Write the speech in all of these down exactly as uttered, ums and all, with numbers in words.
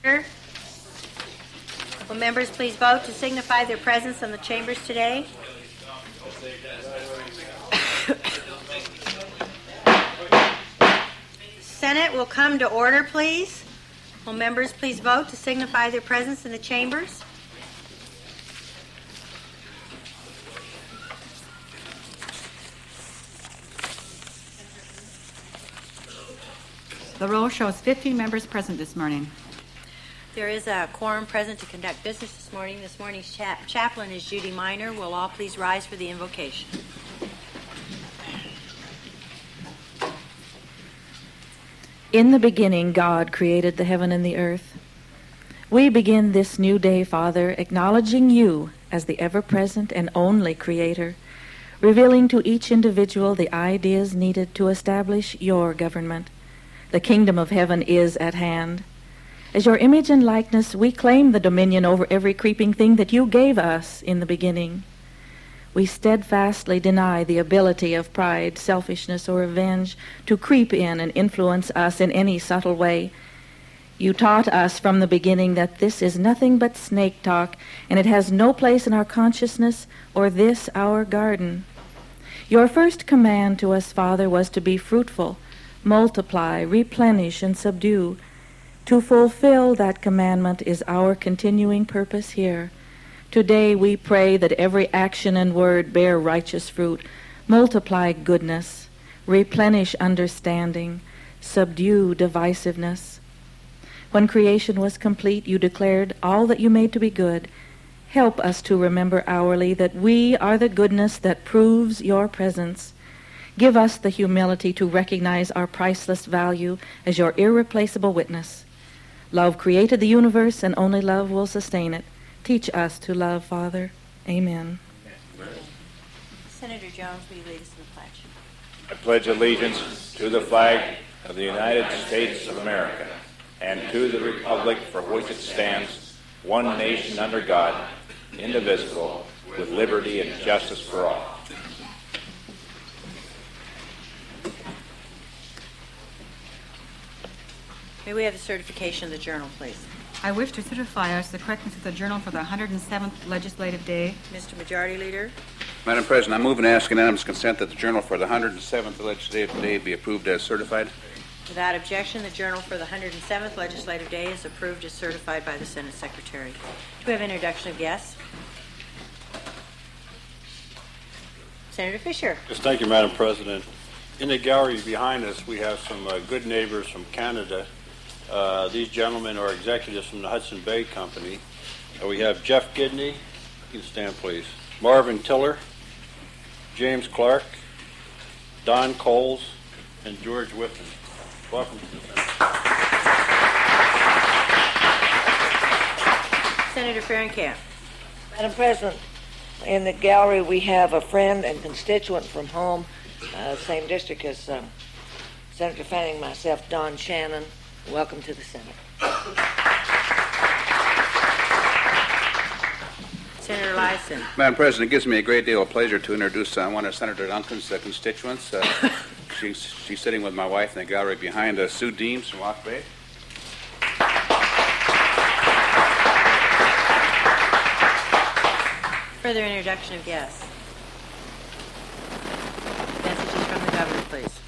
Will members please vote to signify their presence in the chambers today? Senate will come to order, please. Will members please vote to signify their presence in the chambers? The roll shows fifteen members present this morning. There is a quorum present to conduct business this morning. This morning's cha- chaplain is Judy Miner. Will all please rise for the invocation? In the beginning, God created the heaven and the earth. We begin this new day, Father, acknowledging you as the ever-present and only Creator, revealing to each individual the ideas needed to establish your government. The kingdom of heaven is at hand. As your image and likeness, we claim the dominion over every creeping thing that you gave us in the beginning. We steadfastly deny the ability of pride, selfishness, or revenge to creep in and influence us in any subtle way. You taught us from the beginning that this is nothing but snake talk, and it has no place in our consciousness or this our garden. Your first command to us, Father, was to be fruitful, multiply, replenish, and subdue. To fulfill that commandment is our continuing purpose here. Today we pray that every action and word bear righteous fruit, multiply goodness, replenish understanding, subdue divisiveness. When creation was complete, you declared all that you made to be good. Help us to remember hourly that we are the goodness that proves your presence. Give us the humility to recognize our priceless value as your irreplaceable witness. Love created the universe, and only love will sustain it. Teach us to love, Father. Amen. Amen. Senator Jones, will you lead us in the pledge? I pledge allegiance to the flag of the United States of America and to the republic for which it stands, one nation under God, indivisible, with liberty and justice for all. May we have the certification of the journal, please? I wish to certify as the correctness of the journal for the one hundred seventh legislative day. Mister Majority Leader. Madam President, I move and ask unanimous consent that the journal for the one hundred seventh legislative day be approved as certified. Without objection, the journal for the one hundred seventh legislative day is approved as certified by the Senate Secretary. Do we have introduction of guests? Senator Fisher. Yes, thank you, Madam President. In the gallery behind us, we have some uh, good neighbors from Canada. Uh, these gentlemen are executives from the Hudson Bay Company. Uh, we have Jeff Gidney. You can stand, please. Marvin Tiller, James Clark, Don Coles, and George Whitman. Welcome to the Senate. Senator Ferencamp. Madam President, in the gallery we have a friend and constituent from home, uh, same district as um, Senator Fanning and myself, Don Shannon. Welcome to the Senate. Senator Lyson. Madam President, it gives me a great deal of pleasure to introduce uh, one of Senator Duncan's uh, constituents. Uh, she's, she's sitting with my wife in the gallery behind us, Sue Deems from Lock Bay. Further introduction of guests. Messages from the governor, please.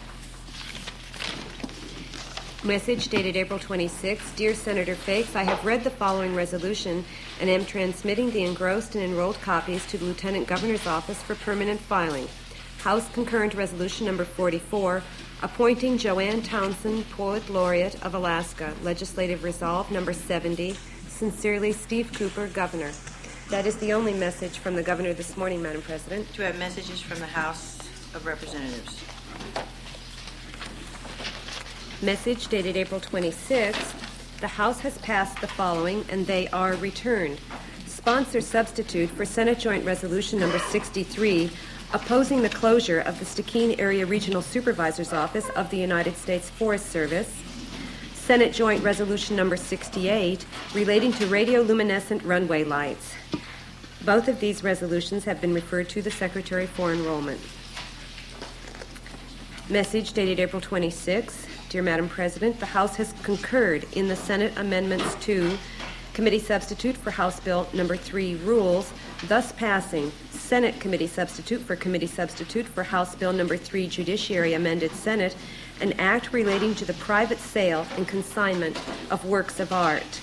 Message dated April twenty-sixth. Dear Senator Fakes, I have read the following resolution and am transmitting the engrossed and enrolled copies to the Lieutenant Governor's office for permanent filing. House Concurrent Resolution number forty-four, appointing Joanne Townsend, Poet Laureate of Alaska. Legislative Resolve number seventy. Sincerely, Steve Cooper, Governor. That is the only message from the Governor this morning, Madam President. Do we have messages from the House of Representatives? Message dated April twenty-sixth. The House has passed the following, and they are returned. Sponsor substitute for Senate Joint Resolution number sixty-three, opposing the closure of the Stikine Area Regional Supervisor's Office of the United States Forest Service. Senate Joint Resolution number sixty-eight, relating to radioluminescent runway lights. Both of these resolutions have been referred to the Secretary for Enrollment. Message dated April twenty-sixth. Dear Madam President, the House has concurred in the Senate amendments to Committee Substitute for House Bill Number three rules, thus passing Senate Committee Substitute for Committee Substitute for House Bill Number three Judiciary Amended Senate, an act relating to the private sale and consignment of works of art.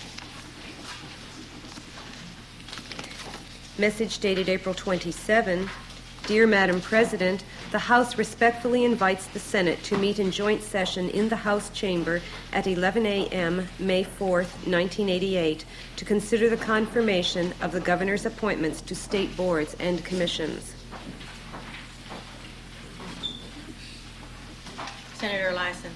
Message dated April twenty-seventh. Dear Madam President, the House respectfully invites the Senate to meet in joint session in the House chamber at eleven a m May fourth, nineteen eighty-eight, to consider the confirmation of the governor's appointments to state boards and commissions. Senator Eliason.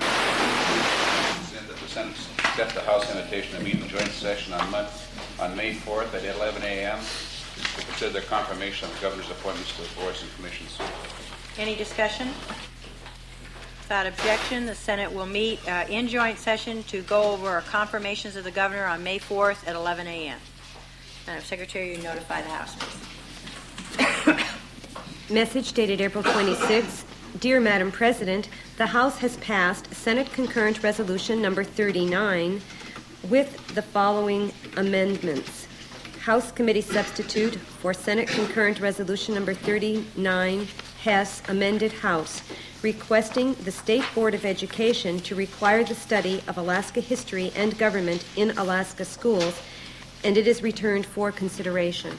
That the Senate accept the House invitation to meet in joint session on, Mon- on May fourth at eleven a m to consider the confirmation of the governor's appointments to the boards and commissions. Any discussion? Without objection, the Senate will meet uh, in joint session to go over confirmations of the governor on May fourth at eleven a m Madam Secretary, you notify the House, please. Message dated April twenty-sixth. Dear Madam President, the House has passed Senate Concurrent Resolution Number thirty-nine with the following amendments. House Committee Substitute for Senate Concurrent Resolution Number thirty-nine, Hess, amended House, requesting the State Board of Education to require the study of Alaska history and government in Alaska schools, and it is returned for consideration.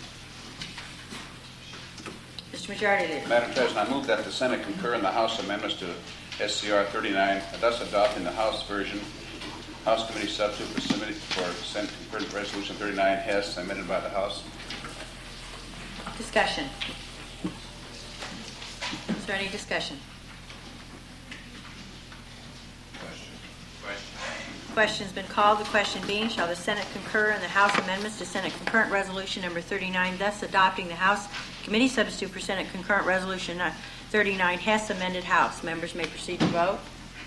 Mister Majority Leader. Madam President, I move that the Senate concur in the House amendments to S C R thirty-nine, thus adopting the House version, House Committee Substitute for, submitted for Senate Concurrent Resolution thirty-nine, Hess, amended by the House. Discussion. Is there any discussion? Question's been called. The question being, shall the Senate concur in the House amendments to Senate Concurrent Resolution Number thirty-nine, thus adopting the House Committee Substitute for Senate Concurrent Resolution thirty-nine, Hess, amended House? Members may proceed to vote.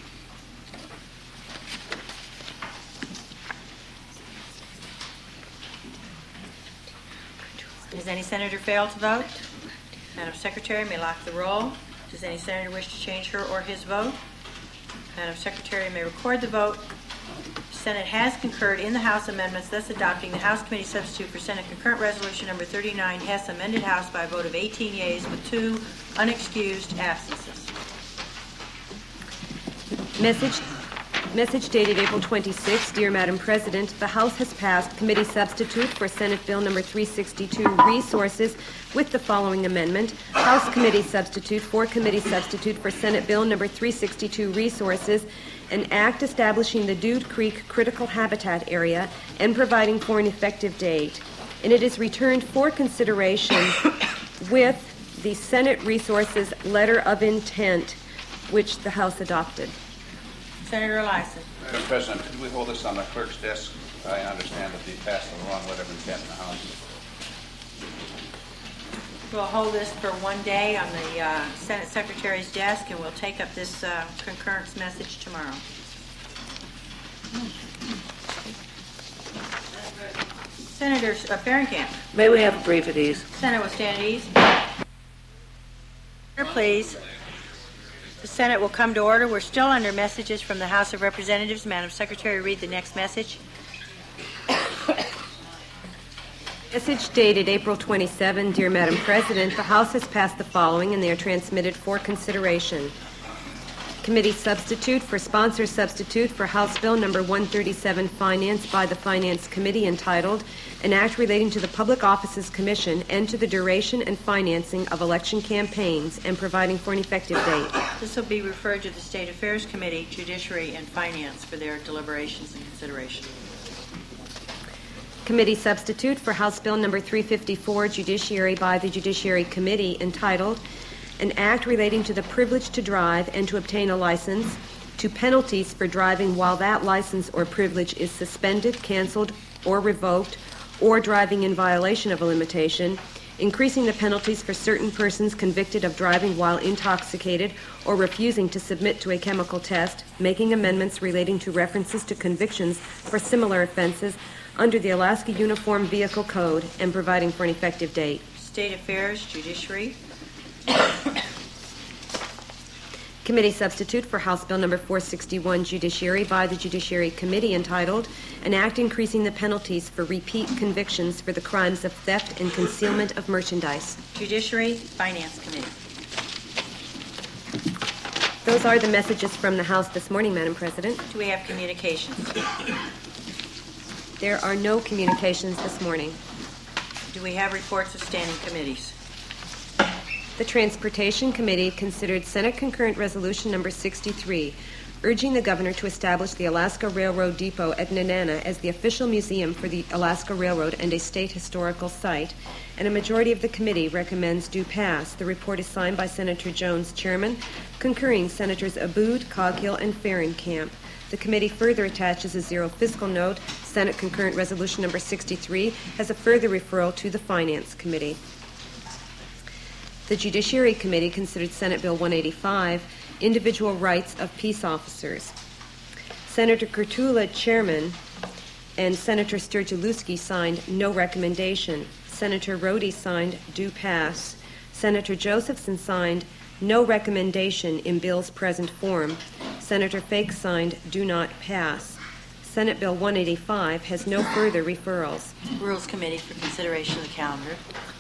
Has any senator failed to vote? Madam Secretary may lock the roll. Does any senator wish to change her or his vote? Madam Secretary may record the vote. The Senate has concurred in the House amendments, thus adopting the House Committee Substitute for Senate Concurrent Resolution Number thirty-nine, Hess, amended House by a vote of eighteen yeas with two unexcused absences. Message Message dated April twenty-sixth. Dear Madam President, the House has passed Committee Substitute for Senate Bill Number three sixty-two, Resources, with the following amendment. House Committee Substitute for Committee Substitute for Senate Bill Number three sixty-two, Resources, an act establishing the Dude Creek Critical Habitat Area and providing for an effective date. And it is returned for consideration with the Senate Resources Letter of Intent, which the House adopted. Senator Eliason. Madam President, could we hold this on the clerk's desk? I understand that the passed along letter of intent in the House. We'll hold this for one day on the uh, Senate Secretary's desk, and we'll take up this uh, concurrence message tomorrow. Senator uh, Fahrenkamp. May we have a brief at ease? Senate will stand at ease. Please. The Senate will come to order. We're still under messages from the House of Representatives. Madam Secretary, read the next message. Message dated April twenty-seventh. Dear Madam President, the House has passed the following, and they are transmitted for consideration. Committee Substitute for Sponsor Substitute for House Bill Number one thirty-seven, Finance by the Finance Committee, entitled An Act Relating to the Public Offices Commission and to the Duration and Financing of Election Campaigns and Providing for an Effective Date. This will be referred to the State Affairs Committee, Judiciary, and Finance for their deliberations and consideration. Committee Substitute for House Bill Number three fifty-four, Judiciary by the Judiciary Committee, entitled An Act Relating to the Privilege to Drive and to Obtain a License, to Penalties for Driving while that license or privilege is suspended, canceled, or revoked, or driving in violation of a limitation, increasing the penalties for certain persons convicted of driving while intoxicated or refusing to submit to a chemical test, making amendments relating to references to convictions for similar offenses under the Alaska Uniform Vehicle Code, and providing for an effective date. State Affairs, Judiciary. Committee substitute for House Bill Number four sixty-one, Judiciary, by the Judiciary Committee, entitled An Act Increasing the Penalties for Repeat Convictions for the Crimes of Theft and Concealment of Merchandise. Judiciary, Finance Committee. Those are the messages from the House this morning, Madam President. Do we have communications? There are no communications this morning. Do we have reports of standing committees? The Transportation Committee considered Senate Concurrent Resolution Number sixty-three, urging the Governor to establish the Alaska Railroad Depot at Nenana as the official museum for the Alaska Railroad and a state historical site, and a majority of the committee recommends do pass. The report is signed by Senator Jones, Chairman, concurring Senators Abood, Coghill, and Ferencamp. The committee further attaches a zero fiscal note. Senate Concurrent Resolution Number sixty-three has a further referral to the Finance Committee. The Judiciary Committee considered Senate Bill one eighty-five, Individual Rights of Peace Officers. Senator Kurtula, Chairman, and Senator Sturgielewski signed no recommendation. Senator Rhodey signed do pass. Senator Josephson signed no recommendation in bill's present form. Senator Fake signed do not pass. Senate Bill one eighty-five has no further referrals. Rules Committee for consideration of the calendar.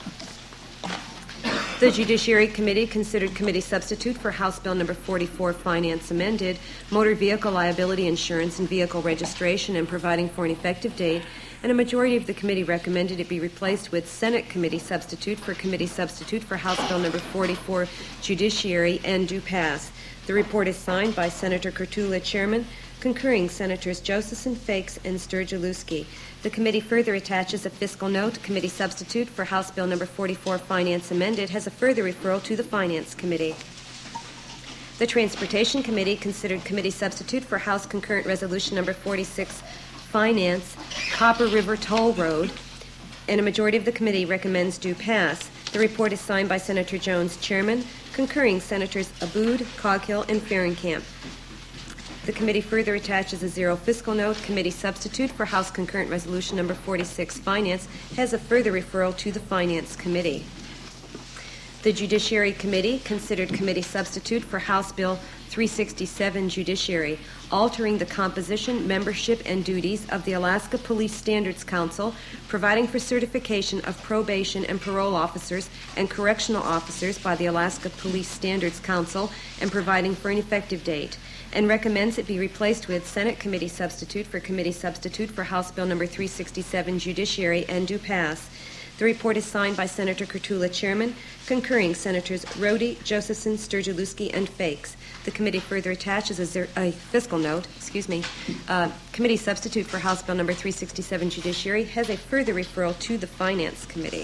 The Judiciary Committee considered committee substitute for House Bill Number forty-four, Finance Amended, Motor Vehicle Liability Insurance and Vehicle Registration, and providing for an effective date, and a majority of the committee recommended it be replaced with Senate Committee substitute for committee substitute for House Bill Number forty-four, Judiciary, and do pass. The report is signed by Senator Kurtula, Chairman, concurring Senators Josephson, Fakes, and Sturgielewski. The committee further attaches a fiscal note. Committee substitute for House Bill Number forty-four, Finance Amended, has a further referral to the Finance Committee. The Transportation Committee considered committee substitute for House Concurrent Resolution Number forty-six, Finance, Copper River Toll Road, and a majority of the committee recommends do pass. The report is signed by Senator Jones, Chairman, concurring Senators Abood, Coghill, and Ferencamp. The committee further attaches a zero fiscal note. Committee substitute for House Concurrent Resolution Number forty-six, Finance, has a further referral to the Finance Committee. The Judiciary Committee considered committee substitute for House Bill three sixty-seven, Judiciary, altering the composition, membership, and duties of the Alaska Police Standards Council, providing for certification of probation and parole officers and correctional officers by the Alaska Police Standards Council, and providing for an effective date, and recommends it be replaced with Senate Committee substitute for committee substitute for House Bill Number three sixty-seven, Judiciary, and do pass. The report is signed by Senator Kurtula, Chairman, concurring Senators Rhodey, Josephson, Sturgielewski, and Fakes. The committee further attaches a, zer- a fiscal note, excuse me, uh, committee substitute for House Bill Number three sixty-seven, Judiciary, has a further referral to the Finance Committee.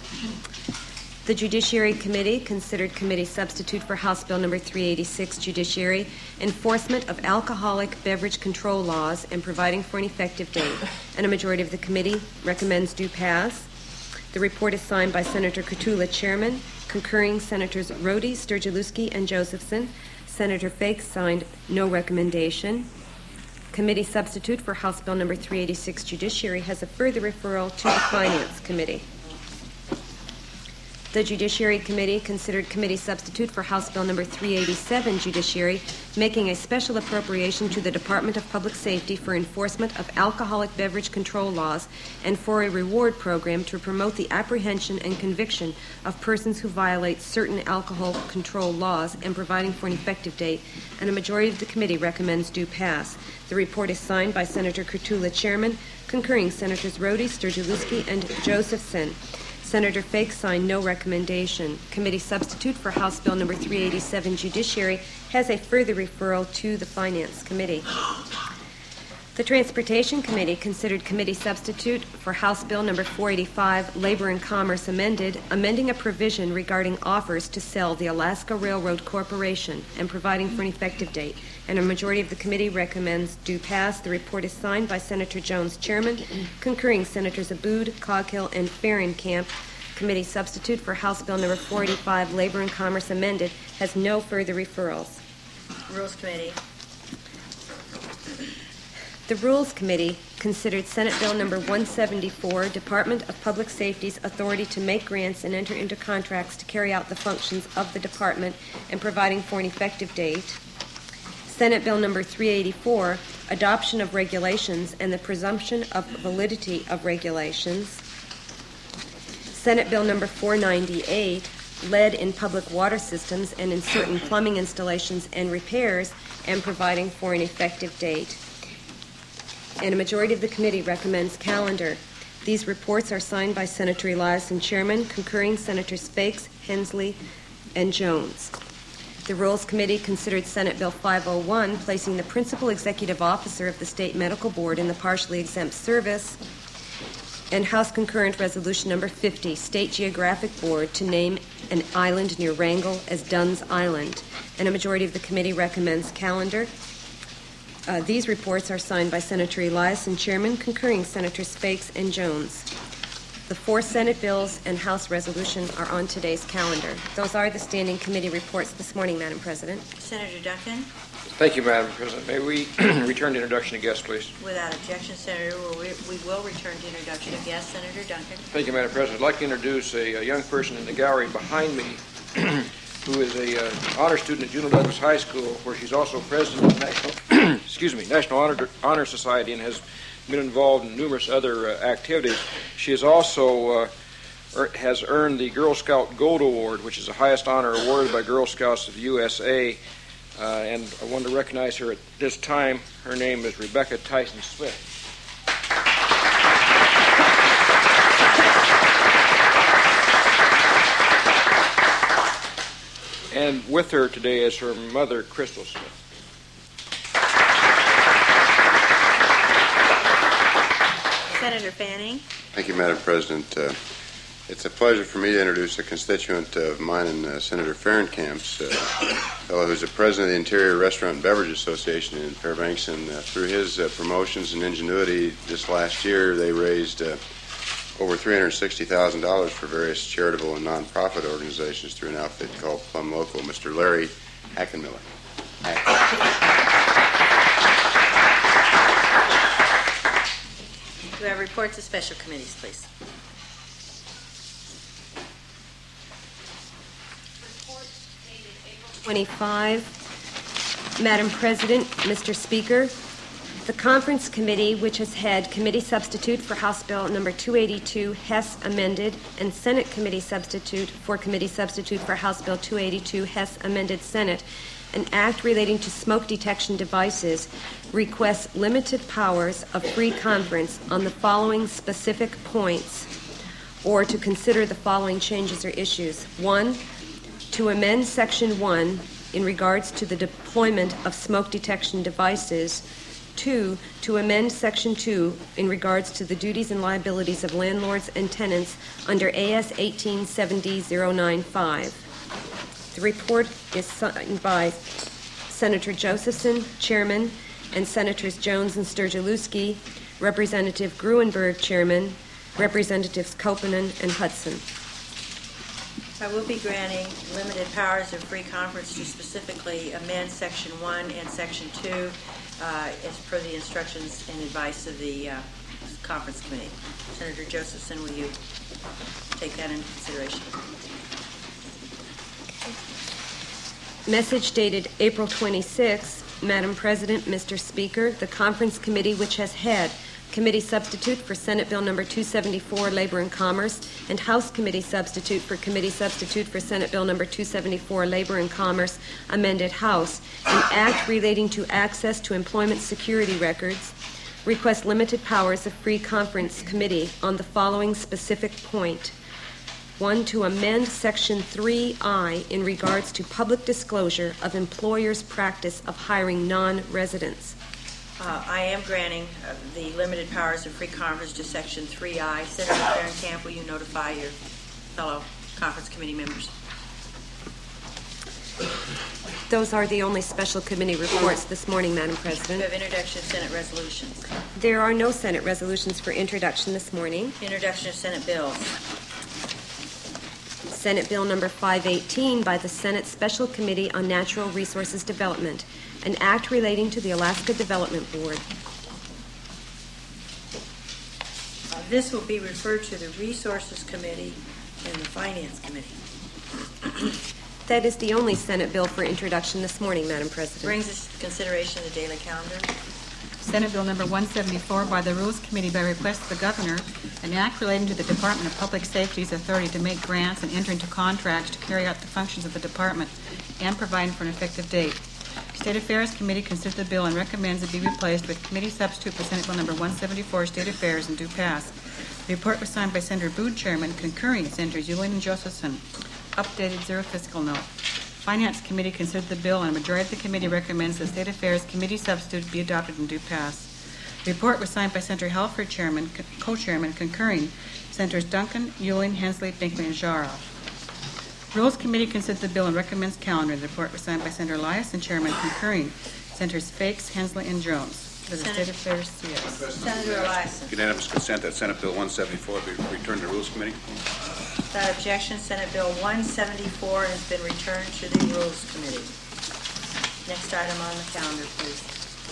The Judiciary Committee considered committee substitute for House Bill Number three eighty-six, Judiciary, enforcement of alcoholic beverage control laws and providing for an effective date, and a majority of the committee recommends do pass. The report is signed by Senator Kurtula, Chairman, concurring Senators Rhodey, Sturgielewski, and Josephson. Senator Fake signed no recommendation. Committee substitute for House Bill Number three eighty-six, Judiciary, has a further referral to the Finance Committee. The Judiciary Committee considered committee substitute for House Bill Number three eighty-seven, Judiciary, making a special appropriation to the Department of Public Safety for enforcement of alcoholic beverage control laws and for a reward program to promote the apprehension and conviction of persons who violate certain alcohol control laws and providing for an effective date, and a majority of the committee recommends do pass. The report is signed by Senator Kurtula, Chairman, concurring Senators Rhodey, Sturgielewski, and Josephson. Senator Fake signed no recommendation. Committee substitute for House Bill Number three eighty-seven, Judiciary, has a further referral to the Finance Committee. The Transportation Committee considered committee substitute for House Bill Number four eighty-five, Labor and Commerce Amended, amending a provision regarding offers to sell the Alaska Railroad Corporation and providing for an effective date, and a majority of the committee recommends do pass. The report is signed by Senator Jones, Chairman, concurring Senators Abood, Coghill, and Ferencamp. Committee substitute for House Bill Number four eighty-five, Labor and Commerce Amended, has no further referrals. Rules Committee. The Rules Committee considered Senate Bill Number one seventy-four, Department of Public Safety's authority to make grants and enter into contracts to carry out the functions of the department and providing for an effective date. Senate Bill Number three eighty-four, Adoption of Regulations and the Presumption of Validity of Regulations. Senate Bill Number four ninety-eight, Lead in Public Water Systems and in Certain Plumbing Installations and Repairs and providing for an effective date. And a majority of the committee recommends calendar. These reports are signed by Senator Eliason, Chairman, concurring Senators Fakes, Hensley, and Jones. The Rules Committee considered Senate Bill five oh one, placing the principal executive officer of the State Medical Board in the partially exempt service, and House Concurrent Resolution Number fifty, State Geographic Board, to name an island near Wrangell as Dunn's Island. And a majority of the committee recommends calendar. Uh, these reports are signed by Senator Eliason, Chairman, concurring Senators Fakes and Jones. The four Senate bills and House resolution are on today's calendar. Those are the standing committee reports this morning, Madam President. Senator Duncan. Thank you, Madam President. May we return to introduction of guests, please? Without objection, Senator, we, we will return to introduction of guests. Senator Duncan. Thank you, Madam President. I'd like to introduce a, a young person in the gallery behind me who is a uh, honor student at Juneau Douglas High School, where she's also president of the National, excuse me, National Honor, Honor Society, and has been involved in numerous other uh, activities. She has also uh, er, has earned the Girl Scout Gold Award, which is the highest honor awarded by Girl Scouts of the U S A. Uh, and I want to recognize her at this time. Her name is Rebecca Tyson Smith. And with her today is her mother, Crystal Smith. Senator Fanning. Thank you, Madam President. Uh, it's a pleasure for me to introduce a constituent of mine and uh, Senator Fahrenkamp's, uh, a fellow who's the president of the Interior Restaurant and Beverage Association in Fairbanks. And uh, through his uh, promotions and ingenuity this last year, they raised uh, over three hundred sixty thousand dollars for various charitable and nonprofit organizations through an outfit called Plum Local. Mister Larry Hackenmiller. Do we have reports of special committees, please? twenty-five. Madam President, Mister Speaker, the Conference Committee, which has had committee substitute for House Bill Number two eighty-two, Hess amended, and Senate Committee substitute for committee substitute for House Bill two eighty-two, Hess amended Senate, an act relating to smoke detection devices, requests limited powers of free conference on the following specific points, or to consider the following changes or issues. One, to amend Section one in regards to the deployment of smoke detection devices. Two, to amend Section two in regards to the duties and liabilities of landlords and tenants under A S eighteen seventy oh ninety-five. The report is signed by Senator Josephson, Chairman, and Senators Jones and Sturgielewski, Representative Gruenberg, Chairman, Representatives Koponen and Hudson. I will be granting limited powers of free conference to specifically amend Section one and Section two uh, as per the instructions and advice of the uh, Conference Committee. Senator Josephson, will you take that into consideration? Message dated April twenty-sixth. Madam President, Mister Speaker, the Conference Committee, which has had committee substitute for Senate Bill Number two seventy-four, Labor and Commerce, and House Committee substitute for committee substitute for Senate Bill Number two seventy-four, Labor and Commerce, amended House, an act relating to access to employment security records, request limited powers of free conference committee on the following specific point. One, to amend Section three I in regards to public disclosure of employers' practice of hiring non-residents. Uh, I am granting uh, the limited powers of free conference to Section three I. Senator Fahrenkamp, will you notify your fellow Conference Committee members? Those are the only special committee reports this morning, Madam President. We have introduction of Senate resolutions. There are no Senate resolutions for introduction this morning. Introduction of Senate bills. Senate Bill Number five eighteen by the Senate Special Committee on Natural Resources Development, an act relating to the Alaska Development Board. This will be referred to the Resources Committee and the Finance Committee. That is the only Senate bill for introduction this morning, Madam President. Brings us to consideration of the daily calendar. Senate Bill Number one seventy-four, by the Rules Committee by request of the Governor, an act relating to the Department of Public Safety's authority to make grants and enter into contracts to carry out the functions of the department and providing for an effective date. State Affairs Committee considered the bill and recommends it be replaced with committee substitute for Senate Bill Number one seventy-four, State Affairs, and do pass. The report was signed by Senator Boone, Chairman, concurring Senators Ewing and Josephson. Updated zero fiscal note. Finance Committee considered the bill, and a majority of the committee recommends the State Affairs Committee substitute be adopted and do pass. The report was signed by Senator Halford, Chairman, co-chairman, concurring Senators Duncan, Ewing, Hensley, Binkley, and Jara. Rules Committee considered the bill and recommends calendar. The report was signed by Senator Elias and Chairman, concurring Senators Fakes, Hensley, and Jones. For the Senator- State Affairs, C S. Senator Elias. Unanimous consent that Senate Bill one seventy-four be returned to Rules Committee. Without objection, Senate Bill one seventy-four has been returned to the Rules Committee. Next item on the calendar, please.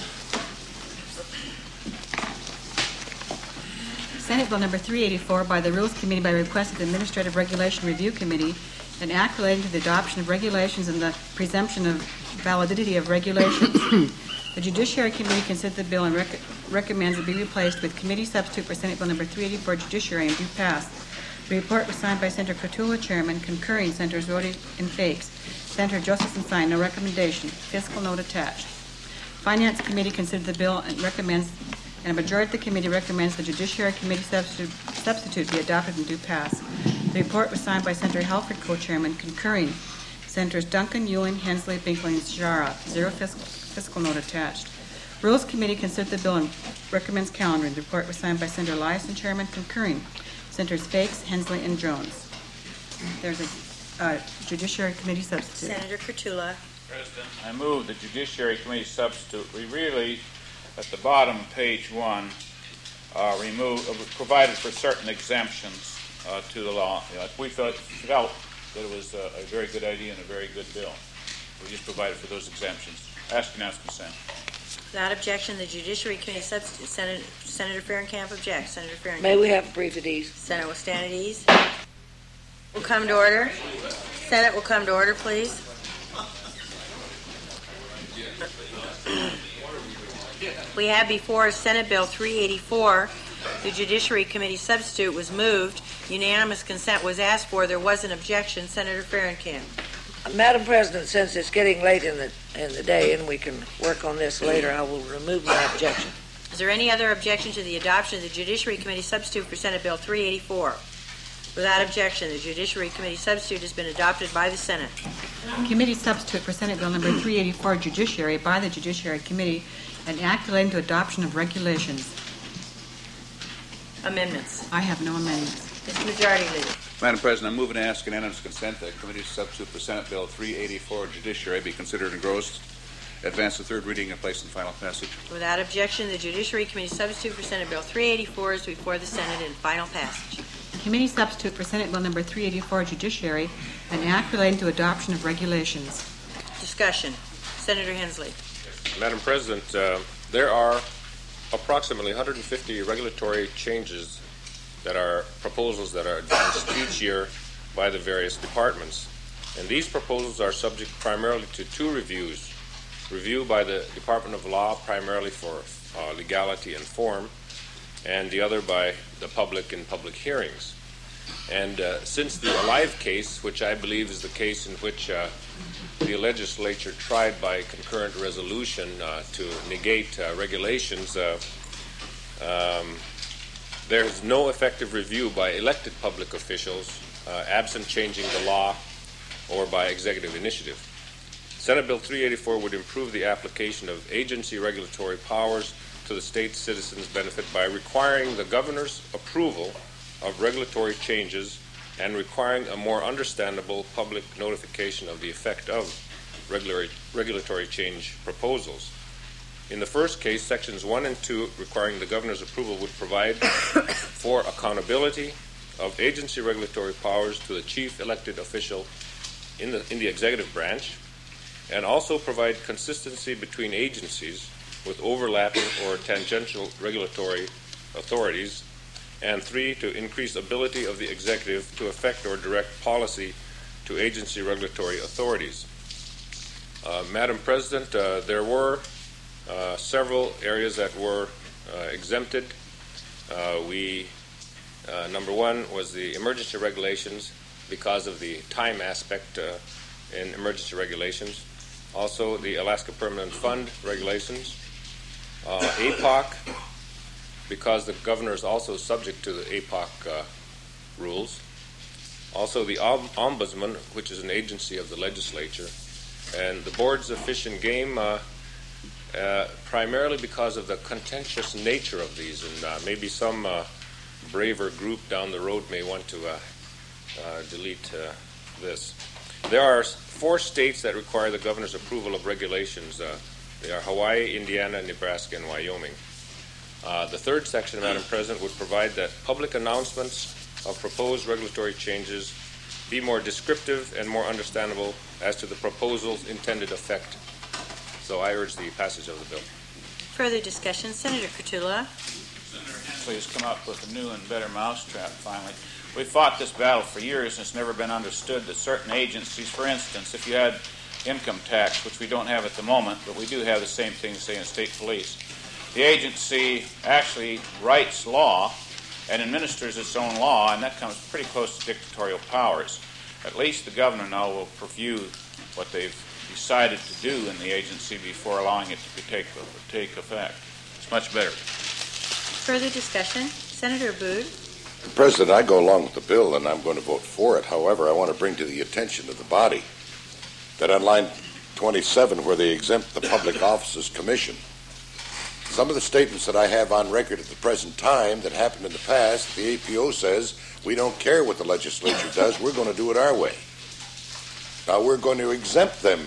Senate Bill Number three eighty-four, by the Rules Committee by request of the Administrative Regulation Review Committee, an act relating to the adoption of regulations and the presumption of validity of regulations. The Judiciary Committee considered the bill and rec- recommends it be replaced with committee substitute for Senate Bill Number three eighty-four, Judiciary, and do pass. The report was signed by Senator Cotula, Chairman, concurring Senators Rhodey and Fakes. Senator Josephson signed, no recommendation. Fiscal note attached. Finance Committee considered the bill and recommends, and a majority of the committee recommends the Judiciary Committee substitute, substitute be adopted and do pass. The report was signed by Senator Halford, co-chairman, concurring Senators Duncan, Ewing, Hensley, Binkley, and Jara. Zero fiscal, fiscal note attached. Rules Committee considered the bill and recommends calendar. The report was signed by Senator Elias and Chairman, concurring Senators Fakes, Hensley, and Jones. There's a uh, Judiciary Committee substitute. Senator Cotula. President, I move the Judiciary Committee substitute. We really, at the bottom, page one, uh, remove, uh, provided for certain exemptions uh, to the law. You know, we felt, felt that it was uh, a very good idea and a very good bill. We just provided for those exemptions. Ask unanimous consent. Without objection, the Judiciary Committee substitute. Senator, Senator Fahrenkamp objects. Senator Fahrenkamp. May we have a brief at ease? Senate will stand at ease. Will come to order. Senate will come to order, please. We have before us Senate Bill three eighty-four. The Judiciary Committee substitute was moved. Unanimous consent was asked for. There was an objection. Senator Fahrenkamp. Madam President, since it's getting late in the in the day and we can work on this later, I will remove my objection. Is there any other objection to the adoption of the Judiciary Committee substitute for Senate Bill three eighty-four? Without objection, the Judiciary Committee substitute has been adopted by the Senate. Committee substitute for Senate Bill Number three eighty-four, Judiciary, by the Judiciary Committee, an act relating to adoption of regulations. Amendments. I have no amendments. Mister Majority Leader. Madam President, I move and ask unanimous consent that committee substitute for Senate Bill three eighty-four, Judiciary, be considered engrossed, advance to third reading, and place in final passage. Without objection, the Judiciary Committee substitute for Senate Bill three eighty-four is before the Senate in final passage. Committee substitute for Senate Bill Number three eighty-four, Judiciary, an act relating to adoption of regulations. Discussion. Senator Hensley. Madam President, uh, there are approximately one hundred fifty regulatory changes that are proposals that are advanced each year by the various departments. And these proposals are subject primarily to two reviews. Review by the Department of Law, primarily for uh, legality and form, and the other by the public in public hearings. And uh, since the Alive case, which I believe is the case in which uh, the legislature tried by concurrent resolution uh, to negate uh, regulations, uh, um, there is no effective review by elected public officials, uh, absent changing the law or by executive initiative. Senate Bill three eighty-four would improve the application of agency regulatory powers to the state's citizens' benefit by requiring the governor's approval of regulatory changes and requiring a more understandable public notification of the effect of regulatory, regulatory change proposals. In the first case, sections one and two requiring the governor's approval would provide for accountability of agency regulatory powers to the chief elected official in the, in the executive branch, and also provide consistency between agencies with overlapping or tangential regulatory authorities, and three, to increase ability of the executive to affect or direct policy to agency regulatory authorities. Uh, Madam President, uh, there were uh, several areas that were uh, exempted. Uh, we, uh, number one was the emergency regulations because of the time aspect uh, in emergency regulations. Also, the Alaska Permanent Fund regulations. Uh, A P O C, because the governor is also subject to the A P O C uh, rules. Also, the Ombudsman, which is an agency of the legislature. And the boards of Fish and Game, uh, uh, primarily because of the contentious nature of these, and uh, maybe some uh, braver group down the road may want to uh, uh, delete uh, this. There are four states that require the governor's approval of regulations. Uh, they are Hawaii, Indiana, Nebraska, and Wyoming. Uh, the third section, Madam President, would provide that public announcements of proposed regulatory changes be more descriptive and more understandable as to the proposal's intended effect. So I urge the passage of the bill. Further discussion. Senator Kotula. Senator Hensley has come up with a new and better mousetrap, finally. We've fought this battle for years, and it's never been understood that certain agencies, for instance, if you had income tax, which we don't have at the moment, but we do have the same thing, say, in state police, the agency actually writes law and administers its own law, and that comes pretty close to dictatorial powers. At least the governor now will review what they've decided to do in the agency before allowing it to take, take effect. It's much better. Further discussion. Senator Abood. President, I go along with the bill, and I'm going to vote for it. However, I want to bring to the attention of the body that on line twenty-seven, where they exempt the Public Offices Commission, some of the statements that I have on record at the present time that happened in the past, the A P O says, we don't care what the legislature does, we're going to do it our way. Now, we're going to exempt them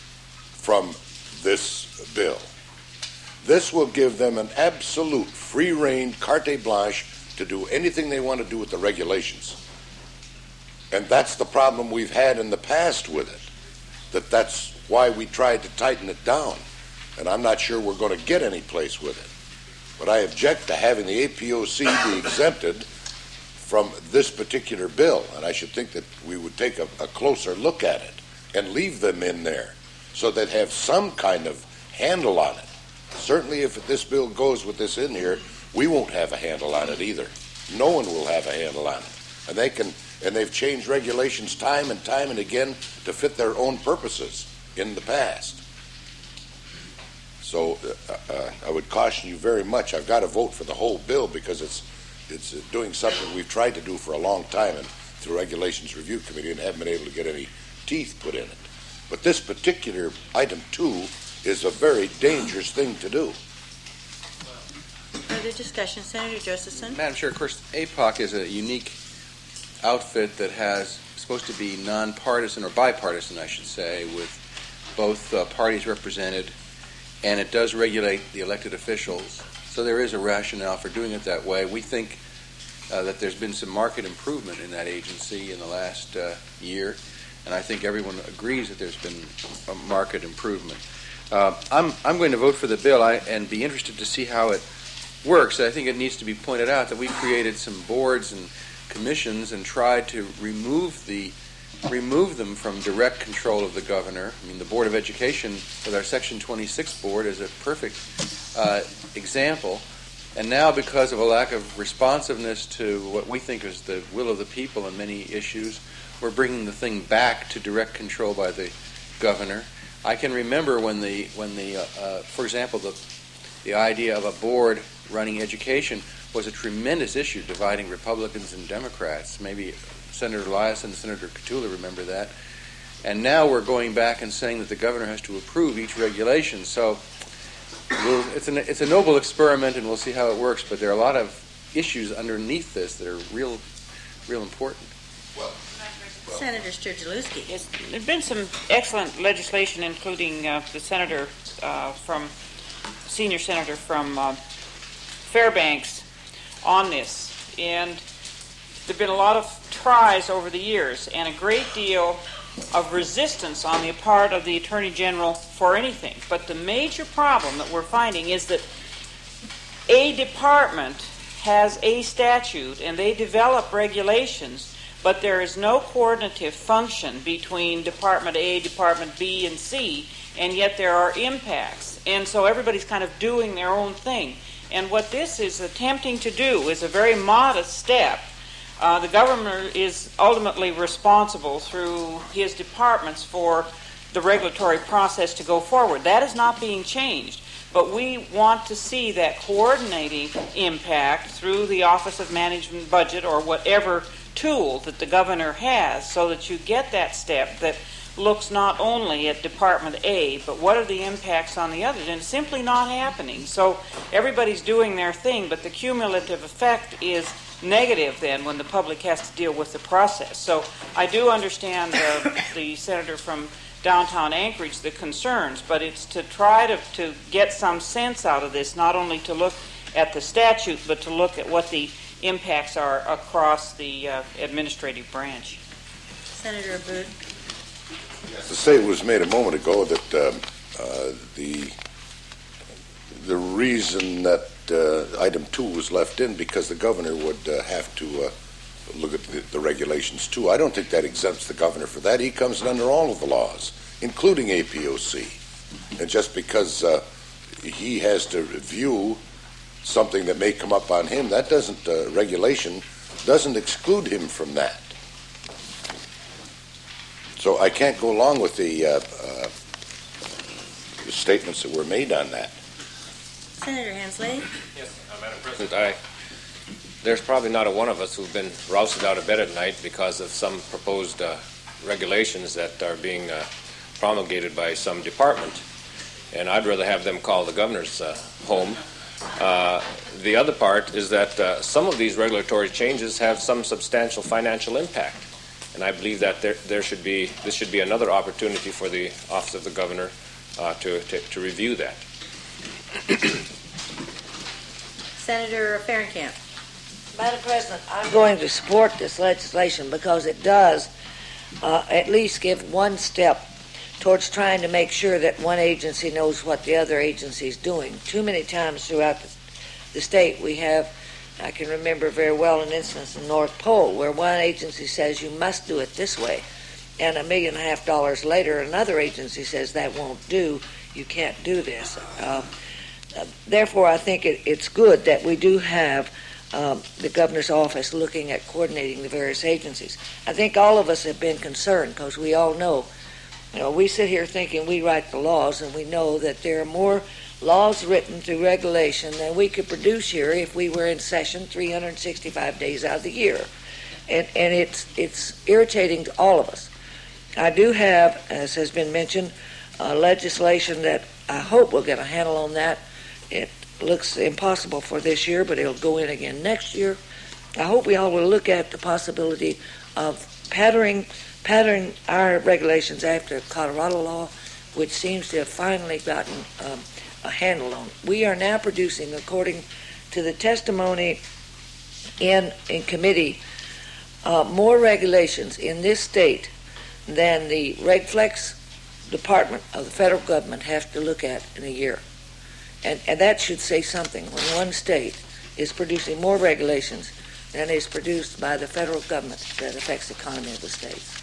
from this bill. This will give them an absolute free rein, carte blanche, to do anything they want to do with the regulations. And that's the problem we've had in the past with it, that that's why we tried to tighten it down. And I'm not sure we're going to get any place with it. But I object to having the A P O C be exempted from this particular bill, and I should think that we would take a, a closer look at it and leave them in there so that have some kind of handle on it. Certainly if this bill goes with this in here, we won't have a handle on it either. No one will have a handle on it. And they can, and they've changed regulations time and time and again to fit their own purposes in the past. So uh, uh, I would caution you very much. I've got to vote for the whole bill because it's it's doing something we've tried to do for a long time and through Regulations Review Committee and haven't been able to get any teeth put in it. But this particular item two is a very dangerous thing to do. Further discussion. Senator Josephson. Madam Chair, of course, A P O C is a unique outfit that has supposed to be nonpartisan or bipartisan, I should say, with both uh, parties represented, and it does regulate the elected officials. So there is a rationale for doing it that way. We think uh, that there's been some market improvement in that agency in the last uh, year, and I think everyone agrees that there's been a market improvement. Uh, I'm I'm going to vote for the bill I, and be interested to see how it works. I think it needs to be pointed out that we created some boards and commissions and tried to remove the remove them from direct control of the governor. I mean, the Board of Education with our Section twenty-six board is a perfect uh, example. And now, because of a lack of responsiveness to what we think is the will of the people in many issues, we're bringing the thing back to direct control by the governor. I can remember when the when the uh, uh, for example the the idea of a board running education was a tremendous issue, dividing Republicans and Democrats. Maybe Senator Elias and Senator Kotula remember that. And now we're going back and saying that the governor has to approve each regulation. So we'll, it's, an, it's a noble experiment, and we'll see how it works. But there are a lot of issues underneath this that are real, real important. Well, Senator Sturgeluski. Yes, there's been some excellent legislation, including uh, the senator uh, from, senior senator from uh, Fairbanks on this. And there have been a lot of tries over the years and a great deal of resistance on the part of the Attorney General for anything. But the major problem that we're finding is that a department has a statute and they develop regulations, but there is no coordinative function between Department A, Department B, and C, and yet there are impacts. And so everybody's kind of doing their own thing. And what this is attempting to do is a very modest step. Uh, the governor is ultimately responsible through his departments for the regulatory process to go forward. That is not being changed. But we want to see that coordinating impact through the Office of Management Budget or whatever tool that the governor has, so that you get that step that looks not only at Department A, but what are the impacts on the others. And it's simply not happening. So everybody's doing their thing, but the cumulative effect is negative then when the public has to deal with the process. So I do understand the, the senator from downtown Anchorage, the concerns, but it's to try to, to get some sense out of this, not only to look at the statute, but to look at what the impacts are across the uh, administrative branch. Senator Abboud. To say it was made a moment ago that um, uh, the the reason that uh, item two was left in because the governor would uh, have to uh, look at the, the regulations too. I don't think that exempts the governor for that. He comes under all of the laws, including A P O C. And just because uh, he has to review something that may come up on him, that doesn't uh, regulation doesn't exclude him from that. So I can't go along with the, uh, uh, the statements that were made on that. Senator Hensley. Yes, uh, Madam President, I, there's probably not a one of us who've been rousted out of bed at night because of some proposed uh, regulations that are being uh, promulgated by some department. And I'd rather have them call the governor's uh, home. Uh, the other part is that uh, some of these regulatory changes have some substantial financial impact. And I believe that there, there should be, this should be another opportunity for the Office of the Governor uh, to, to, to review that. Senator Fahrenkamp. Madam President, I'm going to support this legislation because it does uh, at least give one step towards trying to make sure that one agency knows what the other agency is doing. Too many times throughout the, the state we have, I can remember very well an instance in North Pole where one agency says you must do it this way, and a million and a half dollars later another agency says that won't do, you can't do this. Uh, therefore, I think it, it's good that we do have um, the governor's office looking at coordinating the various agencies. I think all of us have been concerned because we all know, you know, we sit here thinking we write the laws, and we know that there are more laws written through regulation than we could produce here if we were in session three hundred sixty-five days out of the year. And, and it's, it's irritating to all of us. I do have, as has been mentioned, uh, legislation that I hope we'll get a handle on that. It looks impossible for this year, but it'll go in again next year. I hope we all will look at the possibility of patterning, patterning our regulations after Colorado law, which seems to have finally gotten um, a handle on. We are now producing, according to the testimony in, in committee, uh, more regulations in this state than the RegFlex department of the federal government has to look at in a year. And, and that should say something when one state is producing more regulations than is produced by the federal government that affects the economy of the states.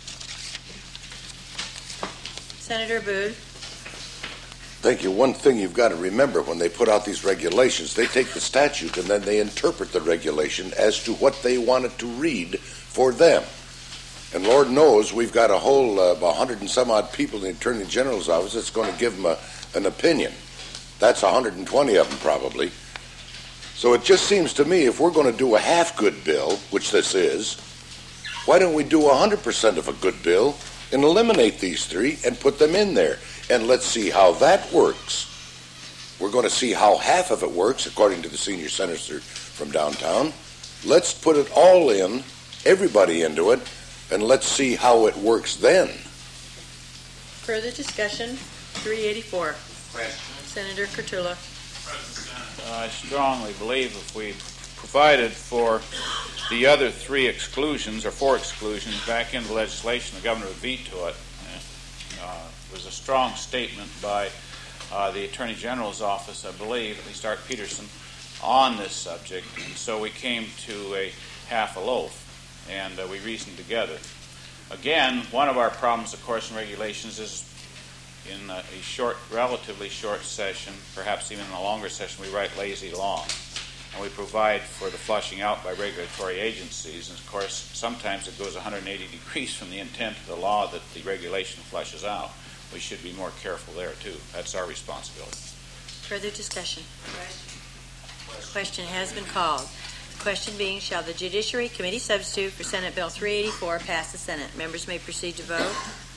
Senator Abboud. Thank you. One thing you've got to remember when they put out these regulations, they take the statute and then they interpret the regulation as to what they want it to read for them. And Lord knows we've got a whole uh, a hundred and some odd people in the Attorney General's office that's going to give them a, an opinion. That's one hundred twenty of them probably. So it just seems to me if we're going to do a half-good bill, which this is, why don't we do one hundred percent of a good bill and eliminate these three and put them in there? And let's see how that works. We're going to see how half of it works, according to the senior senator from downtown. Let's put it all in, everybody into it, and let's see how it works then. Further discussion, three eighty-four. Senator Kurtula. Uh, I strongly believe if we provided for the other three exclusions, or four exclusions, back into legislation, the governor would veto it. Uh, it was a strong statement by uh, the Attorney General's office, I believe, at least Art Peterson, on this subject, and so we came to a half a loaf, and uh, we reasoned together. Again, one of our problems, of course, in regulations is in a, a short, relatively short session, perhaps even in a longer session, we write lazy law. And we provide for the flushing out by regulatory agencies. And of course, sometimes it goes one hundred eighty degrees from the intent of the law that the regulation flushes out. We should be more careful there, too. That's our responsibility. Further discussion? Question has been called. The question being, shall the Judiciary Committee substitute for Senate Bill three eighty-four pass the Senate? Members may proceed to vote.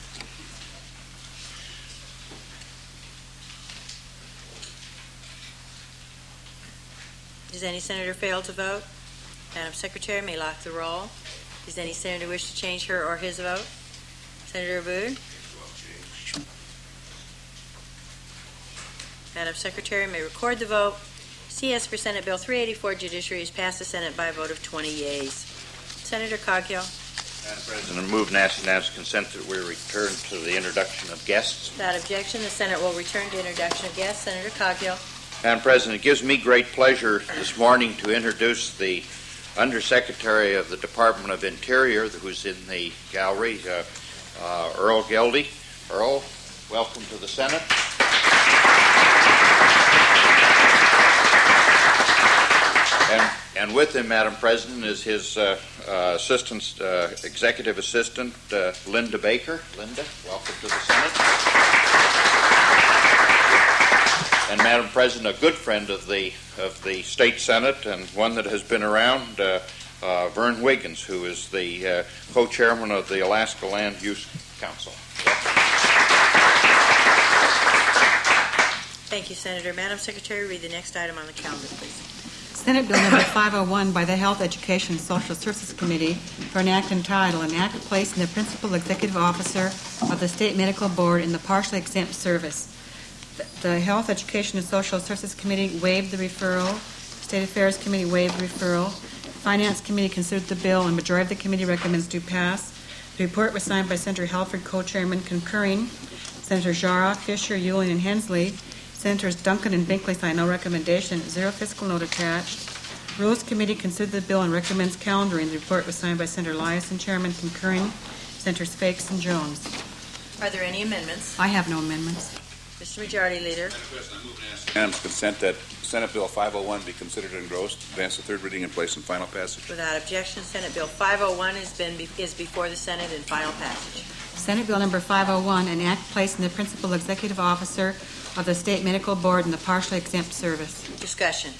Does any senator fail to vote? Madam Secretary may lock the roll. Does any senator wish to change her or his vote? Senator Abood? Madam Secretary may record the vote. C S for Senate Bill three eighty-four, Judiciary, is passed the Senate by a vote of twenty yeas. Senator Coghill. Madam President, move and ask unanimous consent that we return to the introduction of guests. Without objection, the Senate will return to introduction of guests. Senator Coghill. Madam President, it gives me great pleasure this morning to introduce the Undersecretary of the Department of Interior, who's in the gallery, uh, uh, Earl Geldy. Earl, welcome to the Senate. And, and with him, Madam President, is his uh, uh, assistant, uh, executive assistant, uh, Linda Baker. Linda, welcome to the Senate. And Madam President, a good friend of the of the State Senate and one that has been around, uh, uh, Vern Wiggins, who is the uh, co-chairman of the Alaska Land Use Council. Thank you, Senator. Madam Secretary, read the next item on the calendar, please. Senate Bill number five oh one by the Health, Education, and Social Services Committee for an act entitled, an act placing the principal executive officer of the State Medical Board in the partially exempt service. The Health, Education, and Social Services Committee waived the referral. State Affairs Committee waived the referral. Finance Committee considered the bill, and majority of the committee recommends do pass. The report was signed by Senator Halford, co-chairman, concurring. Senator Jara, Fisher, Ewing, and Hensley. Senators Duncan and Binkley signed no recommendation. Zero fiscal note attached. Rules Committee considered the bill and recommends calendaring. The report was signed by Senator Eliason, chairman, concurring. Senators Fakes and Jones. Are there any amendments? I have no amendments. Mister Majority Leader. Madam President, I move and ask unanimous consent that Senate Bill five oh one be considered engrossed, advance the third reading, and place in final passage. Without objection, Senate Bill five oh one has been is before the Senate in final passage. Senate Bill number five oh one, an act placing the principal executive officer of the State Medical Board in the partially exempt service. Discussion.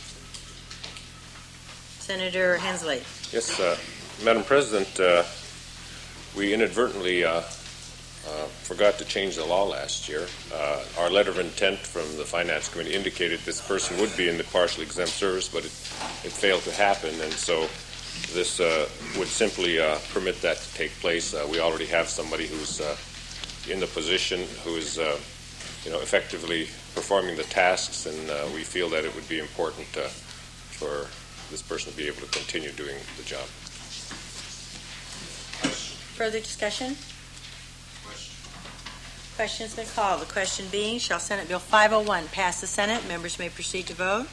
Senator Hensley. Yes, uh, Madam President, uh, we inadvertently uh, uh, forgot to change the law last year. Uh, our letter of intent from the Finance Committee indicated this person would be in the partially exempt service, but it, it failed to happen, and so this uh, would simply uh, permit that to take place. Uh, we already have somebody who's uh, in the position, who is uh, you know, effectively performing the tasks, and uh, we feel that it would be important uh, for this person to be able to continue doing the job. Further discussion? Question has been called. The question being, shall Senate Bill five oh one pass the Senate? Members may proceed to vote.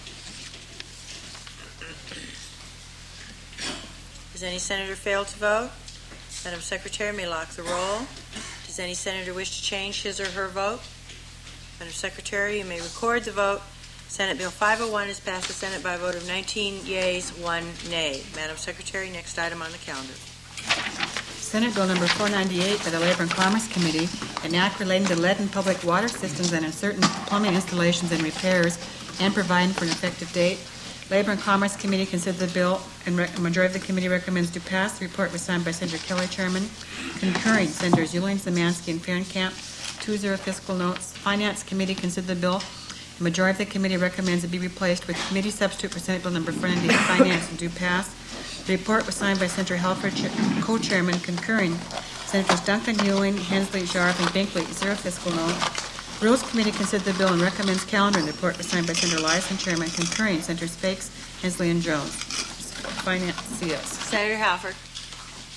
Does any senator fail to vote? Madam Secretary may lock the roll. Does any senator wish to change his or her vote? Madam Secretary, you may record the vote. Senate Bill five oh one is passed the Senate by a vote of nineteen yeas, one nay. Madam Secretary, next item on the calendar. Senate Bill number four ninety-eight by the Labor and Commerce Committee, an act relating to lead in public water systems and in certain plumbing installations and repairs and providing for an effective date. Labor and Commerce Committee considered the bill, and rec- a majority of the committee recommends to pass. The report was signed by Senator Kelly, chairman. Concurring, Senators Ewing, Szymanski, and Fahrenkamp. Two zero fiscal notes. Finance Committee considered the bill. The majority of the committee recommends it be replaced with committee substitute for Senate Bill number four ninety-eight, Finance, and do pass. The report was signed by Senator Halford, co-chairman, concurring. Senators Duncan, Ewing, Hensley, Jarrett, and Binkley. Zero fiscal note. Rules Committee considered the bill and recommends calendar. The report was signed by Senator Eliason, chairman, concurring. Senators Fakes, Hensley, and Jones. Finance, C S. Senator Halford.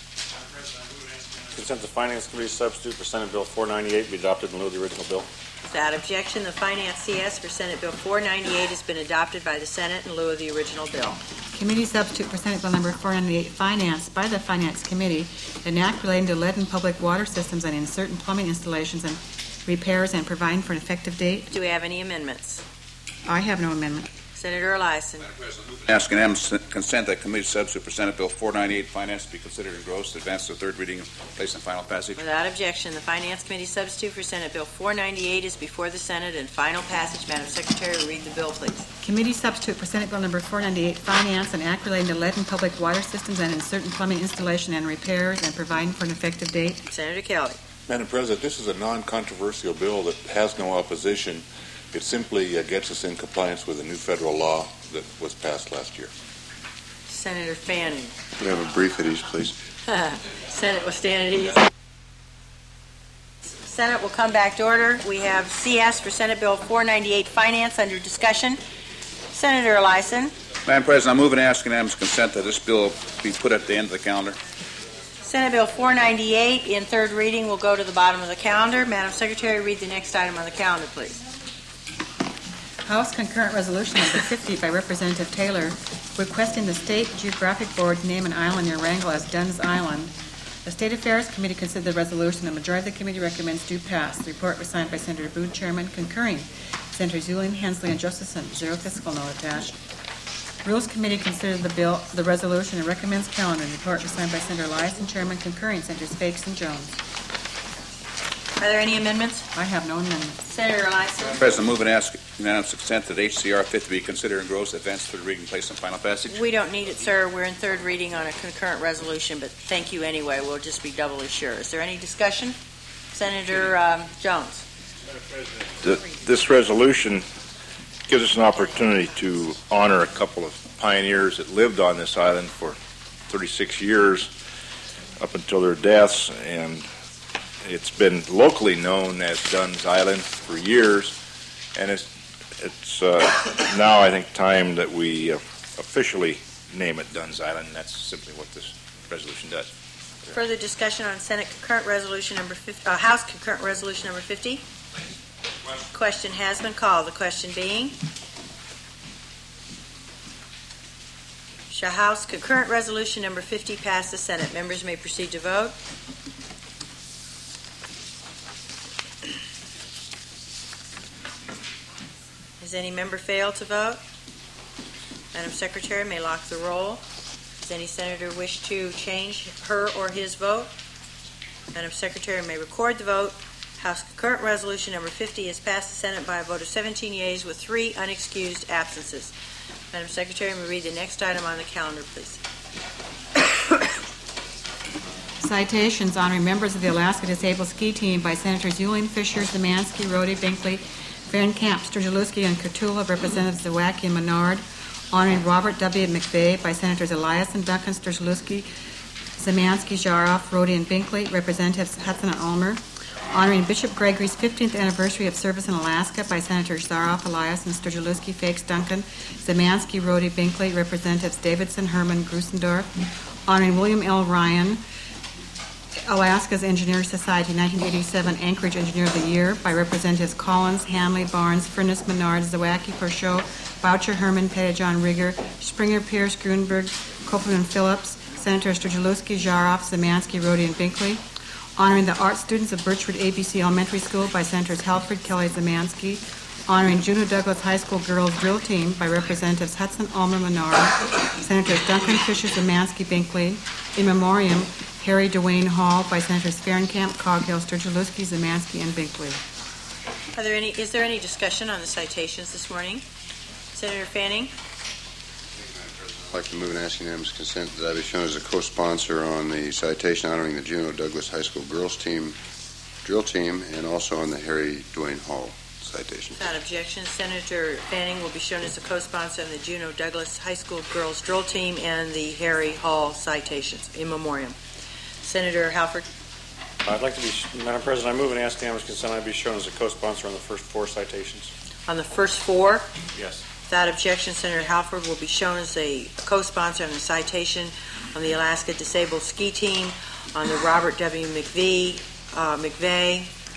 Consent the Finance Committee substitute for Senate Bill four ninety-eight be adopted in lieu of the original bill. Without objection, the Finance C S for Senate Bill four ninety-eight has been adopted by the Senate in lieu of the original bill. Committee substitute for Senate Bill number four ninety-eight, financed by the Finance Committee, an act relating to lead in public water systems and in certain plumbing installations and repairs and providing for an effective date. Do we have any amendments? I have no amendment. Senator Eliason. Ask unanimous consent that committee substitute for Senate Bill four ninety-eight, Finance, be considered engrossed, advance to third reading, and place in final passage. Without objection, the Finance Committee substitute for Senate Bill four ninety-eight is before the Senate in final passage. Madam Secretary, read the bill, please. Committee substitute for Senate Bill number four ninety-eight, finance, an act relating to lead in public water systems and in certain plumbing installation and repairs and providing for an effective date. Senator Kelly. Madam President, this is a non-controversial bill that has no opposition. It simply uh, gets us in compliance with a new federal law that was passed last year. Senator Fanning. Could I have a brief at ease, please? Senate will stand at ease. Senate will come back to order. We have C S for Senate Bill four ninety-eight, Finance, under discussion. Senator Eliason. Madam President, I move and ask unanimous consent that this bill be put at the end of the calendar. Senate Bill four ninety-eight in third reading will go to the bottom of the calendar. Madam Secretary, read the next item on the calendar, please. House Concurrent Resolution number fifty by Representative Taylor, requesting the State Geographic Board to name an island near Wrangell as Dunn's Island. The State Affairs Committee considered the resolution. The majority of the committee recommends do pass. The report was signed by Senator Boone, Chairman, concurring Senators Zulin, Hensley, and Josephson. Zero fiscal note attached. Rules Committee considered the bill, the resolution, and recommends calendar. The report was signed by Senator Eliason, Chairman, concurring Senators Fakes and Jones. Are there any amendments? I have no amendments. Senator Eliason. Madam President, I move and ask unanimous consent that H C R fifty be considered engrossed, advance to third reading, place in final passage. We don't need it, sir. We're in third reading on a concurrent resolution, but thank you anyway. We'll just be doubly sure. Is there any discussion? Senator um, Jones. The, this resolution gives us an opportunity to honor a couple of pioneers that lived on this island for thirty-six years up until their deaths, and it's been locally known as Dunn's Island for years, and it's, it's uh, now, I think, time that we uh, officially name it Dunn's Island, and that's simply what this resolution does. Further discussion on Senate concurrent resolution number fifty, uh, House concurrent resolution number fifty? Question has been called. The question being, shall House concurrent resolution number fifty pass the Senate? Members may proceed to vote. Has any member failed to vote? Madam Secretary may lock the roll. Does any senator wish to change her or his vote? Madam Secretary may record the vote. House concurrent resolution number fifty has passed the Senate by a vote of seventeen yeas with three unexcused absences. Madam Secretary may read the next item on the calendar, please. Citations honoring members of the Alaska Disabled Ski Team by Senators Zulin, Fisher, Zemansky, Rhodey, Binkley, Fahrenkamp, Sturgielewski, and Kotula, Representatives Zawacki and Menard. Honoring Robert W. McVeigh by Senators Eliason, Duncan, Sturgielewski, Zemansky, Jaroff, Rhodey, and Binkley. Representatives Hudson and Ulmer. Honoring Bishop Gregory's fifteenth anniversary of service in Alaska by Senators Zaroff, Eliason, Sturgielewski, Fakes, Duncan, Zemansky, Rhodey, Binkley. Representatives Davidson, Herman, Grusendorf. Honoring William L. Ryan, Alaska's Engineer Society nineteen eighty-seven Anchorage Engineer of the Year by Representatives Collins, Hanley, Barnes, Furness, Menard, Zawacki, Purcell, Boucher, Herman, Pettijohn, Rigger, Springer, Pierce, Grunberg, Copeland, Phillips, Senators Sturgielewski, Jaroff, Zemansky, Rhodey, and Binkley. Honoring the art students of Birchwood A B C Elementary School by Senators Halford, Kelly, Zemansky. Honoring Juneau Douglas High School Girls Drill Team by Representatives Hudson, Ulmer, Menard, Senators Duncan, Fisher, Zemansky, Binkley. In memoriam, Harry Dwayne Hall by Senators Fahrenkamp, Coghill, Sturgielewski, Zemansky, and Binkley. Are there any? Is there any discussion on the citations this morning? Senator Fanning. I'd like to move and ask unanimous consent that I be shown as a co-sponsor on the citation honoring the Juneau Douglas High School Girls Team Drill Team, and also on the Harry Dwayne Hall citation. Without objection, Senator Fanning will be shown as a co-sponsor on the Juneau Douglas High School Girls Drill Team and the Harry Hall citations in memoriam. Senator Halford. I'd like to be, Madam President, I move and ask unanimous consent I be shown as a co-sponsor on the first four citations. On the first four? Yes. Without objection, Senator Halford will be shown as a co-sponsor on the citation on the Alaska Disabled Ski Team, on the Robert W. McVeigh, uh, McVeigh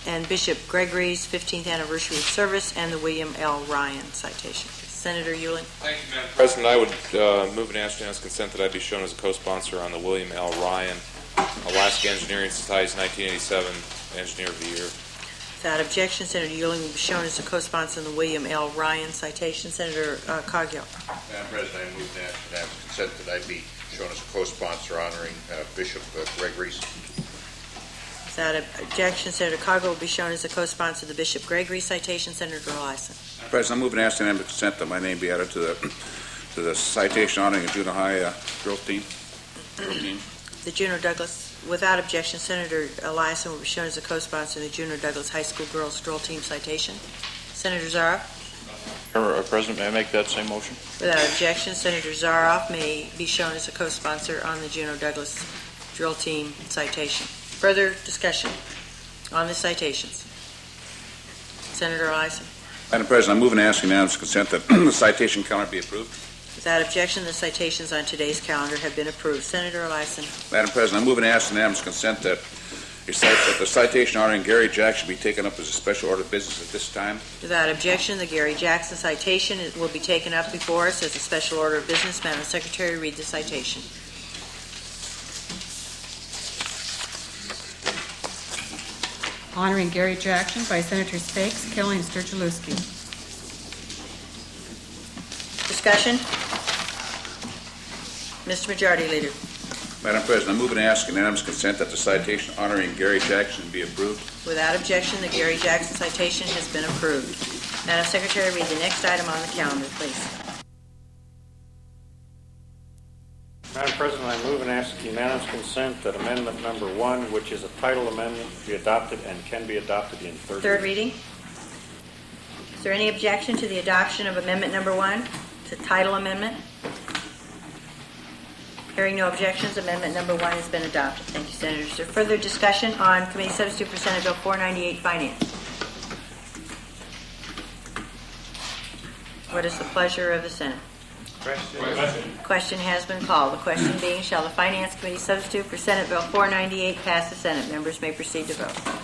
and Bishop Gregory's fifteenth anniversary of service, and the William L. Ryan citation. Senator Ewing. Thank you, Madam President. I would uh, move and ask unanimous consent that I be shown as a co-sponsor on the William L. Ryan Alaska Engineering Society's nineteen eighty-seven Engineer of the Year. Without objection, Senator Ewing will be shown as a co-sponsor on the William L. Ryan citation. Senator uh, Coghill. Madam President, I move and ask unanimous consent that I be shown as a co-sponsor honoring uh, Bishop uh, Gregory's. Without objection, Senator Coghill will be shown as a co-sponsor of the Bishop Gregory citation. Senator Eliason. Madam President, I move and ask unanimous consent that my name be added to the to the citation honoring a junior high uh, drill team. Drill team. The Juneau Douglas. Without objection, Senator Eliason will be shown as a co-sponsor of the Juneau Douglas High School Girls Drill Team citation. Senator Zaroff. Madam President, may I make that same motion? Without objection, Senator Zaroff may be shown as a co-sponsor on the Juneau Douglas Drill Team citation. Further discussion on the citations. Senator Eliason. Madam President, I move and ask unanimous consent that the citation calendar be approved. Without objection, the citations on today's calendar have been approved. Senator Eliason. Madam President, I move and ask unanimous consent that, that the citation honoring Gary Jackson be taken up as a special order of business at this time. Without objection, the Gary Jackson citation will be taken up before us as a special order of business. Madam Secretary, read the citation. Honoring Gary Jackson by Senators Fakes, Kelly, and Sturgill-Lewski. Discussion? Mister Majority Leader. Madam President, I move and ask unanimous consent that the citation honoring Gary Jackson be approved. Without objection, the Gary Jackson citation has been approved. Madam Secretary, read the next item on the calendar, please. Madam President, I move and ask unanimous consent that amendment number one, which is a title amendment, be adopted and can be adopted in third, third reading. Is there any objection to the adoption of amendment number one? It's a title amendment. Hearing no objections, amendment number one has been adopted. Thank you, Senators. Is there further discussion on Committee Substitute for Senate Bill four ninety-eight, Finance? What is the pleasure of the Senate? Question. Question has been called. The question being, shall the Finance Committee substitute for Senate Bill four ninety-eight pass the Senate? Members may proceed to vote.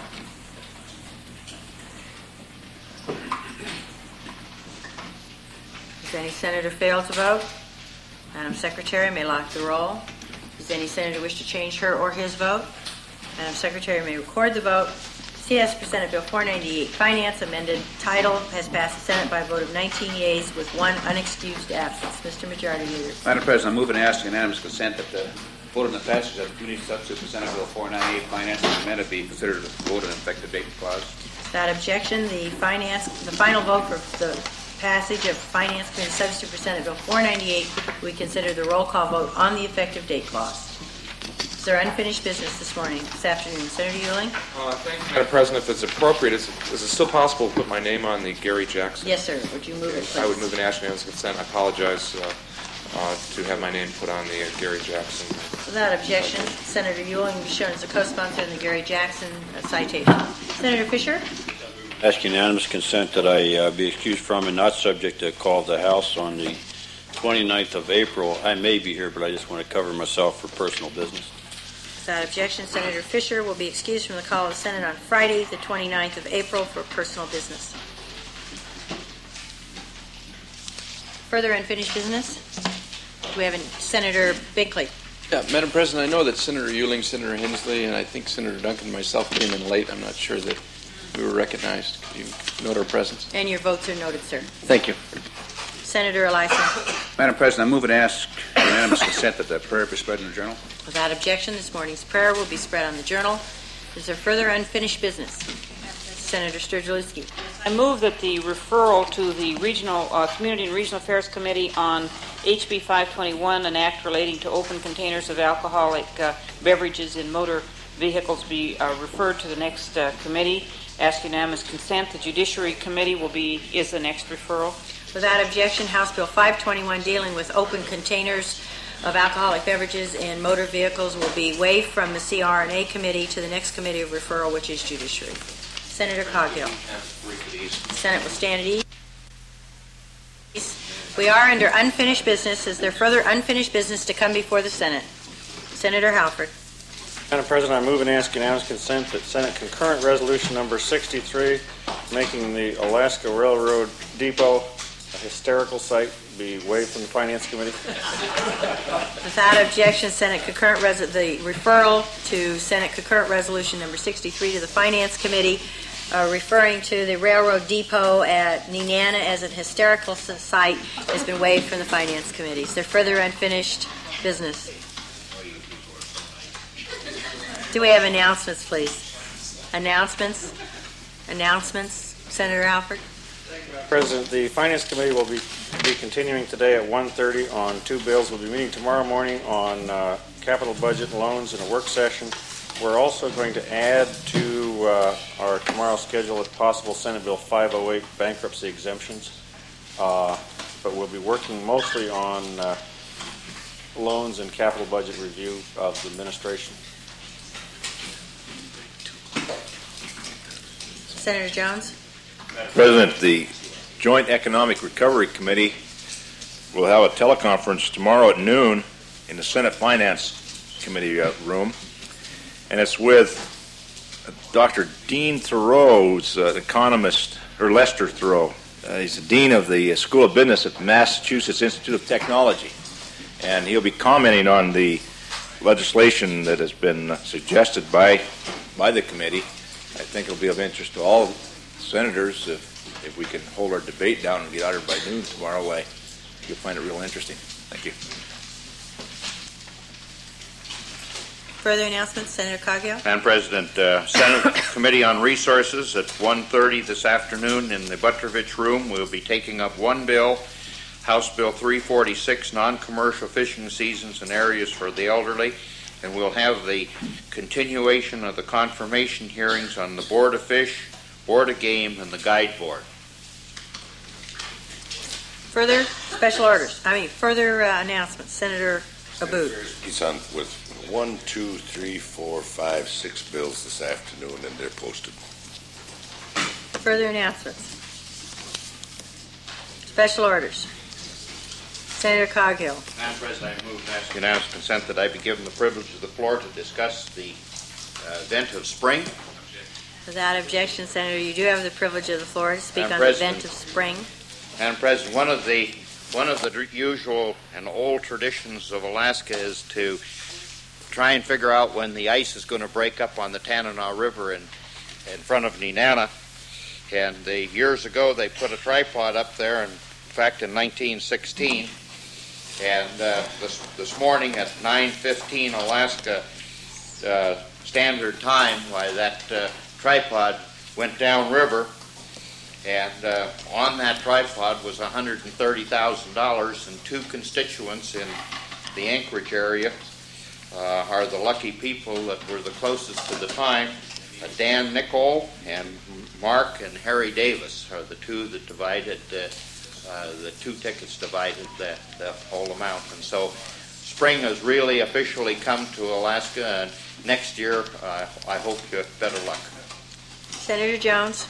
Does any senator fail to vote? Madam Secretary may lock the roll. Does any senator wish to change her or his vote? Madam Secretary may record the vote. C S for Senate Bill four ninety-eight, Finance, amended title, has passed the Senate by a vote of nineteen yeas with one unexcused absence. Mister Majority Leader. Madam President, I move and ask unanimous consent that the vote on the passage of the Committee Substitute for Senate Bill four ninety-eight, Finance, as amended, be considered a vote on effective date clause. Without objection, the finance, the final vote for the passage of Finance Committee Substitute for Senate Bill four ninety-eight, we consider the roll call vote on the effective date clause. Is there unfinished business this morning, this afternoon? Senator Ewing? Uh, thank you, Madam President. If it's appropriate, is it, is it still possible to put my name on the Gary Jackson? Yes, sir. Would you move it, please? I would move an ask unanimous consent. I apologize uh, uh, to have my name put on the uh, Gary Jackson. Without objection, Senator Ewing will be shown as a co-sponsor in the Gary Jackson uh, citation. Senator Fisher? Ask unanimous consent that I uh, be excused from and not subject to call of the House on the twenty-ninth of April. I may be here, but I just want to cover myself for personal business. Without objection, Senator Fisher will be excused from the call of the Senate on Friday, the twenty-ninth of April, for personal business. Further unfinished business? Do we have a Senator Binkley? Yeah, Madam President, I know that Senator Ewing, Senator Hensley, and I think Senator Duncan and myself came in late. I'm not sure that we were recognized. Could you note our presence? And your votes are noted, sir. Thank you. Senator Eliason. Madam President, I move and ask unanimous consent that the prayer be spread in the Journal. Without objection, this morning's prayer will be spread on the Journal. Is there further unfinished business? Senator Sturgill-Lewski. I move that the referral to the Regional uh, Community and Regional Affairs Committee on H B five twenty-one, an act relating to open containers of alcoholic uh, beverages in motor vehicles, be uh, referred to the next uh, committee. Ask unanimous consent. The Judiciary Committee will be is the next referral. Without objection, House Bill five twenty-one, dealing with open containers of alcoholic beverages in motor vehicles, will be waived from the C R and A Committee to the next committee of referral, which is Judiciary. Senator Coghill. Senate will stand at ease. We are under unfinished business. Is there further unfinished business to come before the Senate? Senator Halford. Madam President, I move and ask unanimous consent that Senate concurrent resolution number sixty-three, making the Alaska Railroad Depot a hysterical site, be waived from the Finance Committee. Without objection, Senate concurrent res- the referral to Senate concurrent resolution number sixty-three to the Finance Committee, uh, referring to the railroad depot at Nenana as an hysterical site, has been waived from the Finance Committee. Is there further unfinished business? Do we have announcements, please? Announcements? Announcements? Senator Alford? President, the Finance Committee will be, be continuing today at one thirty on two bills. We'll be meeting tomorrow morning on uh, capital budget and loans in a work session. We're also going to add to uh, our tomorrow schedule, if possible, Senate Bill five oh eight, bankruptcy exemptions. Uh, but we'll be working mostly on uh, loans and capital budget review of the administration. Senator Jones? Madam President, the Joint Economic Recovery Committee will have a teleconference tomorrow at noon in the Senate Finance Committee uh, room, and it's with Doctor Dean Thoreau, who's an economist, or Lester Thoreau. Uh, he's the Dean of the School of Business at the Massachusetts Institute of Technology, and he'll be commenting on the legislation that has been suggested by, by the committee. I think it'll be of interest to all senators if, if we can hold our debate down and get out here by noon tomorrow. I, you'll find it real interesting. Thank you. Further announcements, Senator Coghill? Madam President, uh, Senate Committee on Resources at one thirty this afternoon in the Butrovich Room. We'll be taking up one bill, House Bill three forty-six, non-commercial fishing seasons and areas for the elderly. And we'll have the continuation of the confirmation hearings on the Board of Fish, Board of Game, and the Guide Board. Further special orders, I mean, further uh, announcements. Senator Abood. He's on with one, two, three, four, five, six bills this afternoon, and they're posted. Further announcements. Special orders. Senator Coghill. Madam President, I move and ask unanimous consent that I be given the privilege of the floor to discuss the uh, event of spring. Without objection, Senator, you do have the privilege of the floor to speak Madam on President, the event of spring. Madam President, one of the one of the usual and old traditions of Alaska is to try and figure out when the ice is going to break up on the Tanana River in in front of Nenana. And the, years ago, they put a tripod up there, and in fact, in nineteen sixteen. And uh, this, this morning at nine fifteen Alaska uh, Standard Time, why that uh, tripod went downriver, and uh, on that tripod was one hundred thirty thousand dollars, and two constituents in the Anchorage area uh, are the lucky people that were the closest to the time. Uh, Dan Nichol and Mark and Harry Davis are the two that divided uh, Uh, the two tickets divided the, the whole amount. And so spring has really officially come to Alaska, and next year uh, I hope you have better luck. Senator Jones.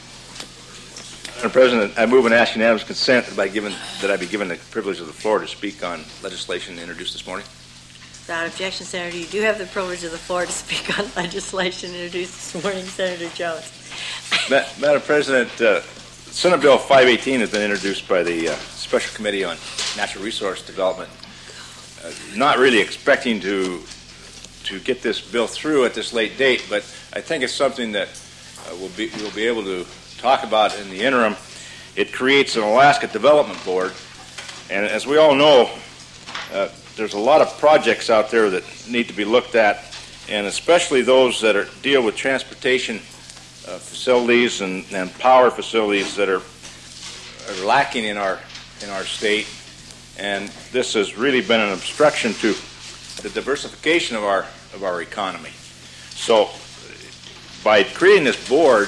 Madam President, I move and ask unanimous consent that I, given, that I be given the privilege of the floor to speak on legislation introduced this morning. Without objection, Senator, you do have the privilege of the floor to speak on legislation introduced this morning. Senator Jones. Ma- Madam President, uh, Senate Bill five eighteen has been introduced by the uh, Special Committee on Natural Resource Development. Uh, not really expecting to to get this bill through at this late date, but I think it's something that uh, we'll be we'll be able to talk about in the interim. It creates an Alaska Development Board, and as we all know, uh, there's a lot of projects out there that need to be looked at, and especially those that are, deal with transportation Uh, facilities and, and power facilities that are, are lacking in our in our state, and this has really been an obstruction to the diversification of our of our economy. So, by creating this board,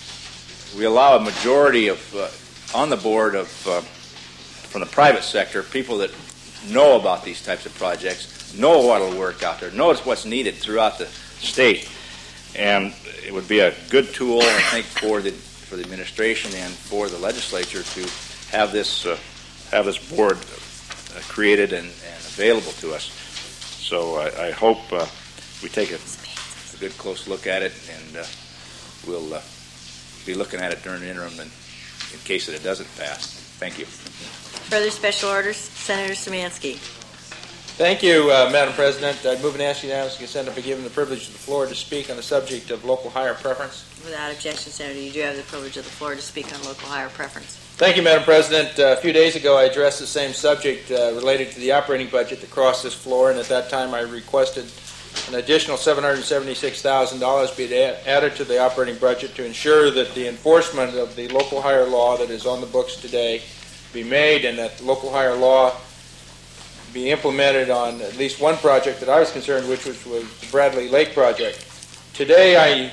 we allow a majority of uh, on the board of uh, from the private sector, people that know about these types of projects, know what'll work out there, know what's needed throughout the state. And it would be a good tool, I think, for the for the administration and for the legislature to have this uh, have this board uh, created and, and available to us. So I, I hope uh, we take a a good close look at it, and uh, we'll uh, be looking at it during the interim in, in case that it doesn't pass. Thank you. Further special orders, Senator Szymanski. Thank you, uh, Madam President. I move and ask unanimous consent to be given the privilege of the floor to speak on the subject of local hire preference. Without objection, Senator, you do have the privilege of the floor to speak on local hire preference. Thank you, Madam President. Uh, a few days ago, I addressed the same subject uh, related to the operating budget that crossed this floor, and at that time I requested an additional seven hundred seventy-six thousand dollars be added to the operating budget to ensure that the enforcement of the local hire law that is on the books today be made, and that the local hire law be implemented on at least one project that I was concerned with, which was the Bradley Lake project. Today I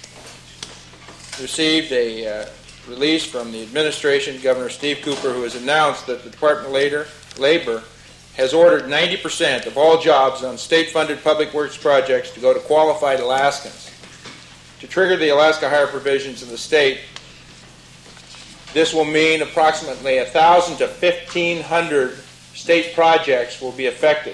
received a uh, release from the administration, Governor Steve Cooper, who has announced that the Department of Labor has ordered ninety percent of all jobs on state-funded public works projects to go to qualified Alaskans. To trigger the Alaska hire provisions of the state, this will mean approximately one thousand to fifteen hundred state projects will be affected.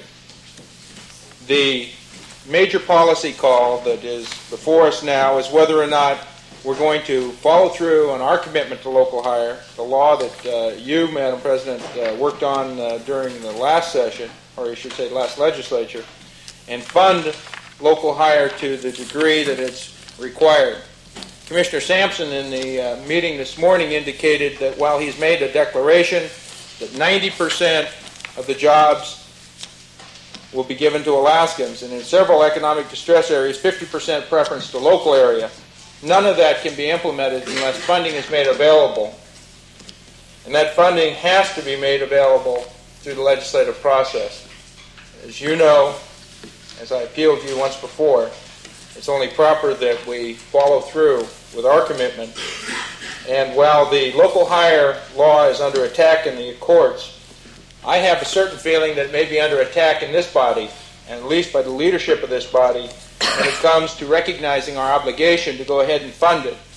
The major policy call that is before us now is whether or not we're going to follow through on our commitment to local hire, the law that uh, you, Madam President, uh, worked on uh, during the last session, or I should say last legislature, and fund local hire to the degree that it's required. Commissioner Sampson in the uh, meeting this morning indicated that while he's made a declaration that ninety percent of the jobs will be given to Alaskans, and in several economic distress areas, fifty percent preference to local area, none of that can be implemented unless funding is made available. And that funding has to be made available through the legislative process. As you know, as I appealed to you once before, it's only proper that we follow through with our commitment. And while the local hire law is under attack in the courts, I have a certain feeling that it may be under attack in this body, and at least by the leadership of this body, when it comes to recognizing our obligation to go ahead and fund it.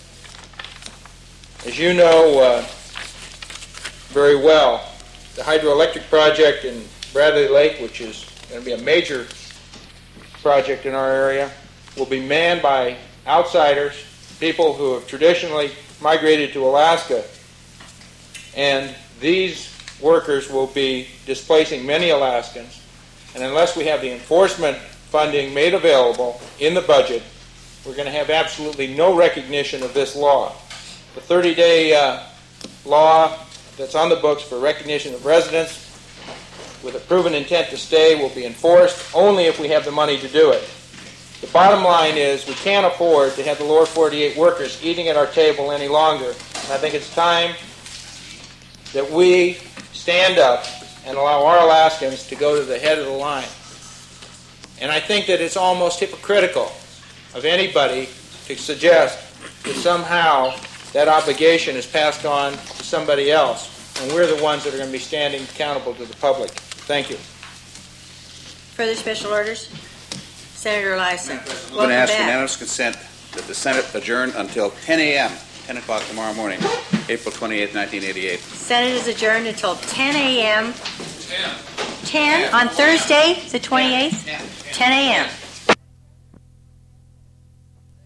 As you know uh, very well, the hydroelectric project in Bradley Lake, which is going to be a major project in our area, will be manned by outsiders, people who have traditionally migrated to Alaska, and these workers will be displacing many Alaskans, and unless we have the enforcement funding made available in the budget, we're going to have absolutely no recognition of this law. The thirty-day uh, law that's on the books for recognition of residents with a proven intent to stay will be enforced only if we have the money to do it. The bottom line is we can't afford to have the lower forty-eight workers eating at our table any longer, and I think it's time that we stand up and allow our Alaskans to go to the head of the line. And I think that it's almost hypocritical of anybody to suggest that somehow that obligation is passed on to somebody else, and we're the ones that are going to be standing accountable to the public. Thank you. Further special orders? Senator Eliason. I'm going Welcome to ask back. unanimous consent that the Senate adjourn until ten a.m., ten o'clock tomorrow morning, April twenty-eighth, nineteen eighty-eight. Senate is adjourned until ten a.m. ten on Thursday, the twenty-eighth? ten a.m.